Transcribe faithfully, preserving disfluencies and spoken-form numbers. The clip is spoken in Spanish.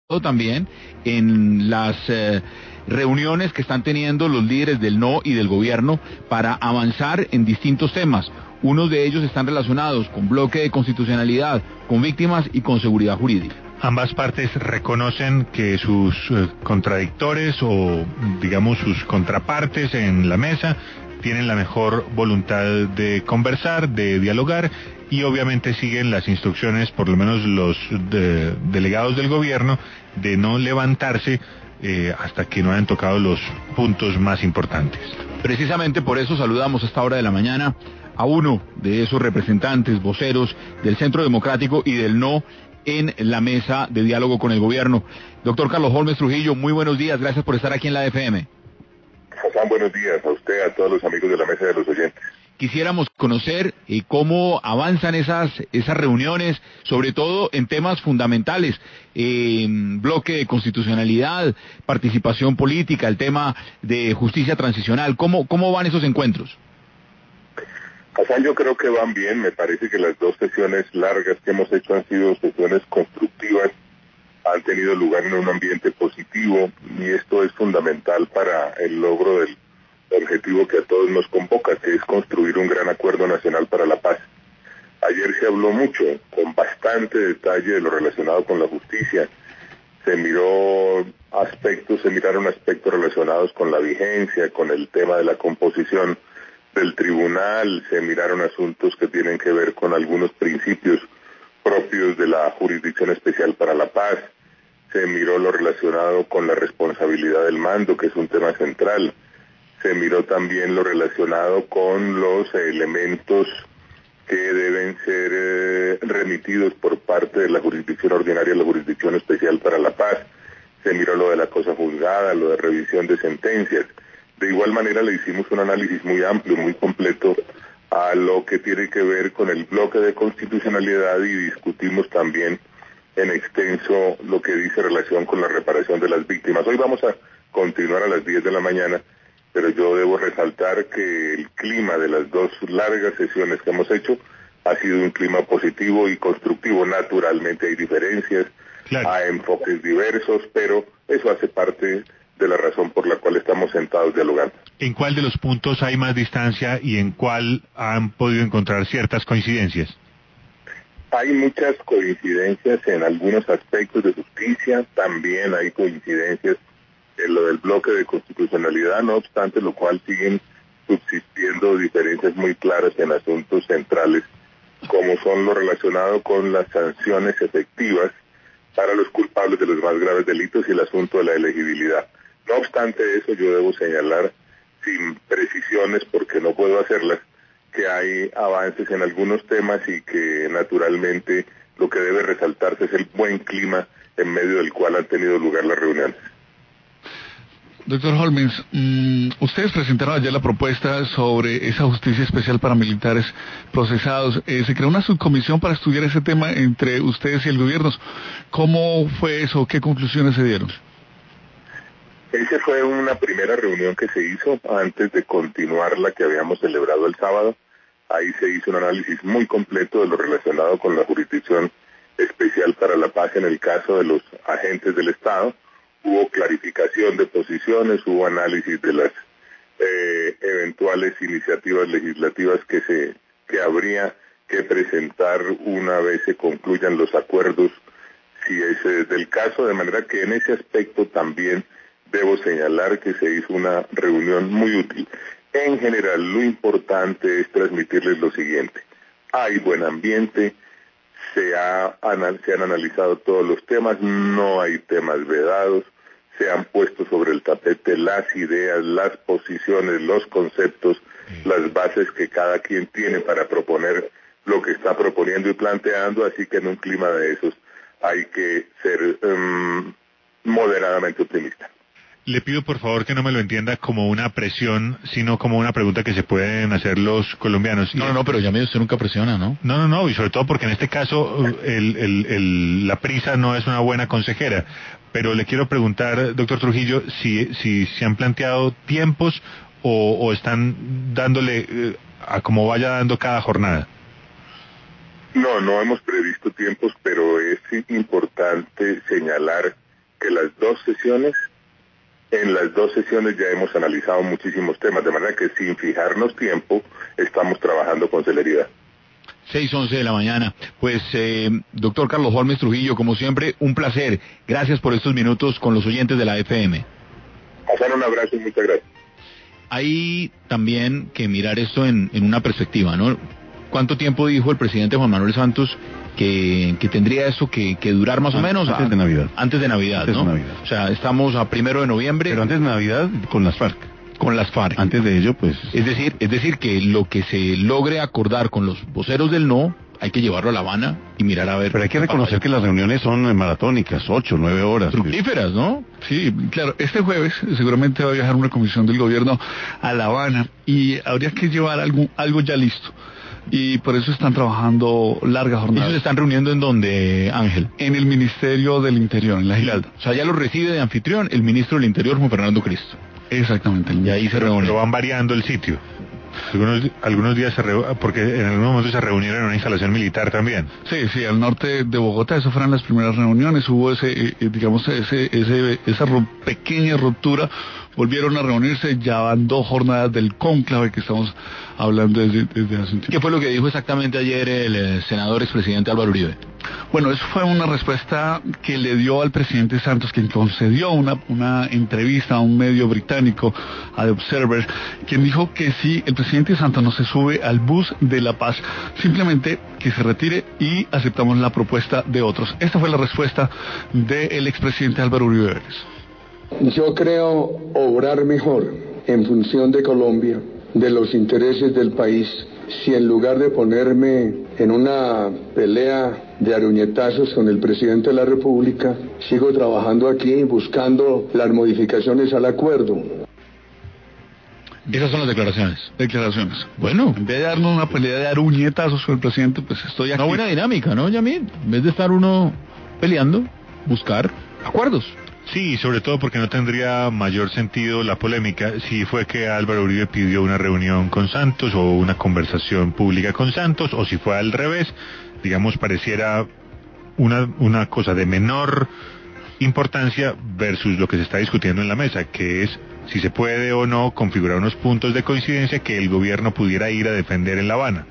también en las eh, reuniones que están teniendo los líderes del no y del gobierno para avanzar en distintos temas. Unos de ellos están relacionados con bloque de constitucionalidad, con víctimas y con seguridad jurídica. Ambas partes reconocen que sus eh, contradictores o, digamos, sus contrapartes en la mesa tienen la mejor voluntad de conversar, de dialogar, y obviamente siguen las instrucciones, por lo menos los de, delegados del gobierno, de no levantarse eh, hasta que no hayan tocado los puntos más importantes. Precisamente por eso saludamos a esta hora de la mañana a uno de esos representantes, voceros del Centro Democrático y del No en la mesa de diálogo con el gobierno. Doctor Carlos Holmes Trujillo, muy buenos días, gracias por estar aquí en la F M. Hassan, buenos días a usted, a todos los amigos de la mesa de los oyentes. Quisiéramos conocer eh, cómo avanzan esas esas reuniones, sobre todo en temas fundamentales, eh, bloque de constitucionalidad, participación política, el tema de justicia transicional. ¿Cómo, cómo van esos encuentros? Hassan, yo creo que van bien. Me parece que las dos sesiones largas que hemos hecho han sido sesiones constructivas, han tenido lugar en un ambiente positivo, y esto es fundamental para el logro del objetivo que a todos nos convoca, que es construir un gran acuerdo nacional para la paz. Ayer se habló mucho, con bastante detalle, de lo relacionado con la justicia. Se miró aspectos, se miraron aspectos relacionados con la vigencia, con el tema de la composición del tribunal, se miraron asuntos que tienen que ver con algunos principios propios de la Jurisdicción Especial para la Paz. Se miró lo relacionado con la responsabilidad del mando, que es un tema central. Se miró también lo relacionado con los elementos que deben ser eh, remitidos por parte de la jurisdicción ordinaria a la Jurisdicción Especial para la Paz. Se miró lo de la cosa juzgada, lo de revisión de sentencias. De igual manera le hicimos un análisis muy amplio, muy completo a lo que tiene que ver con el bloque de constitucionalidad, y discutimos también en extenso lo que dice relación con la reparación de las víctimas. Hoy vamos a continuar a las diez de la mañana, pero yo debo resaltar que el clima de las dos largas sesiones que hemos hecho ha sido un clima positivo y constructivo. Naturalmente hay diferencias, claro, hay enfoques diversos, pero eso hace parte de la razón por la cual estamos sentados dialogando. ¿En cuál de los puntos hay más distancia y en cuál han podido encontrar ciertas coincidencias? Hay muchas coincidencias en algunos aspectos de justicia, también hay coincidencias en lo del bloque de constitucionalidad, no obstante lo cual siguen subsistiendo diferencias muy claras en asuntos centrales, como son lo relacionado con las sanciones efectivas para los culpables de los más graves delitos y el asunto de la elegibilidad. No obstante eso, yo debo señalar, sin precisiones porque no puedo hacerlas, que hay avances en algunos temas y que naturalmente lo que debe resaltarse es el buen clima en medio del cual han tenido lugar las reuniones. Doctor Holmes, mmm, ustedes presentaron ayer la propuesta sobre esa justicia especial para militares procesados. Eh, se creó una subcomisión para estudiar ese tema entre ustedes y el gobierno. ¿Cómo fue eso? ¿Qué conclusiones se dieron? Esa fue una primera reunión que se hizo antes de continuar la que habíamos celebrado el sábado. Ahí se hizo un análisis muy completo de lo relacionado con la Jurisdicción Especial para la Paz en el caso de los agentes del Estado. Hubo clarificación de posiciones, hubo análisis de las eh, eventuales iniciativas legislativas que se que habría que presentar una vez se concluyan los acuerdos, si es eh, del caso, de manera que en ese aspecto también debo señalar que se hizo una reunión muy útil. En general, lo importante es transmitirles lo siguiente: hay buen ambiente, se, ha, se han analizado todos los temas, no hay temas vedados, se han puesto sobre el tapete las ideas, las posiciones, los conceptos, las bases que cada quien tiene para proponer lo que está proponiendo y planteando, así que en un clima de esos hay que ser um, moderadamente optimista. Le pido por favor que no me lo entienda como una presión, sino como una pregunta que se pueden hacer los colombianos. No, no, no, pero ya me usted nunca presiona, ¿no? No, no, no, y sobre todo porque en este caso el, el, el, la prisa no es una buena consejera. Pero le quiero preguntar, doctor Trujillo, si si se han planteado tiempos o, o están dándole eh, a como vaya dando cada jornada. No, no hemos previsto tiempos, pero es importante señalar que las dos sesiones, en las dos sesiones ya hemos analizado muchísimos temas, de manera que sin fijarnos tiempo, estamos trabajando con celeridad. seis once de la mañana. Pues, eh, doctor Carlos Holmes Trujillo, como siempre, un placer. Gracias por estos minutos con los oyentes de la F M. Pasar un abrazo y muchas gracias. Hay también que mirar esto en, en una perspectiva, ¿no? ¿Cuánto tiempo dijo el presidente Juan Manuel Santos que, que tendría eso que, que durar más o menos? Antes a, de Navidad. Antes de Navidad, Antes ¿no? de Navidad. O sea, estamos a primero de noviembre. Pero antes de Navidad con las FARC. Con las FARC. Antes de ello, pues... Es decir, es decir que lo que se logre acordar con los voceros del no, hay que llevarlo a La Habana y mirar a ver... Pero hay que reconocer que las reuniones son maratónicas, ocho, nueve horas. Fructíferas, ¿no? Sí, claro. Este jueves seguramente va a viajar una comisión del gobierno a La Habana y habría que llevar algo, algo ya listo. Y por eso están trabajando largas jornadas. ¿Ellos se están reuniendo en donde, Ángel? En el Ministerio del Interior, en la Giralda. O sea, ya lo recibe de anfitrión el ministro del Interior, Juan Fernando Cristo. Exactamente. Y ahí se reúnen. Pero van variando el sitio. Algunos, algunos días se reu... porque en algún momento se reunieron en una instalación militar también. Sí, sí, al norte de Bogotá, esas fueron las primeras reuniones, hubo ese, eh, digamos, ese, ese, esa ru- pequeña ruptura, volvieron a reunirse, ya van dos jornadas del cónclave que estamos hablando desde, desde hace un tiempo. ¿Qué fue lo que dijo exactamente ayer el eh, senador expresidente Álvaro Uribe? Bueno, eso fue una respuesta que le dio al presidente Santos, quien concedió una, una entrevista a un medio británico, a The Observer, quien dijo que si el presidente Santos no se sube al bus de la paz, simplemente que se retire y aceptamos la propuesta de otros. Esta fue la respuesta del expresidente Álvaro Uribe Vélez. Yo creo obrar mejor en función de Colombia, de los intereses del país, si en lugar de ponerme en una pelea de aruñetazos con el presidente de la República, sigo trabajando aquí buscando las modificaciones al acuerdo. Esas son las declaraciones. Declaraciones. Bueno. En vez de darnos una pelea de aruñetazos con el presidente, pues estoy aquí. Una buena dinámica, ¿no, Yamil? En vez de estar uno peleando, buscar acuerdos. Sí, sobre todo porque no tendría mayor sentido la polémica si fue que Álvaro Uribe pidió una reunión con Santos o una conversación pública con Santos, o si fue al revés, digamos, pareciera una, una cosa de menor importancia versus lo que se está discutiendo en la mesa, que es si se puede o no configurar unos puntos de coincidencia que el gobierno pudiera ir a defender en La Habana.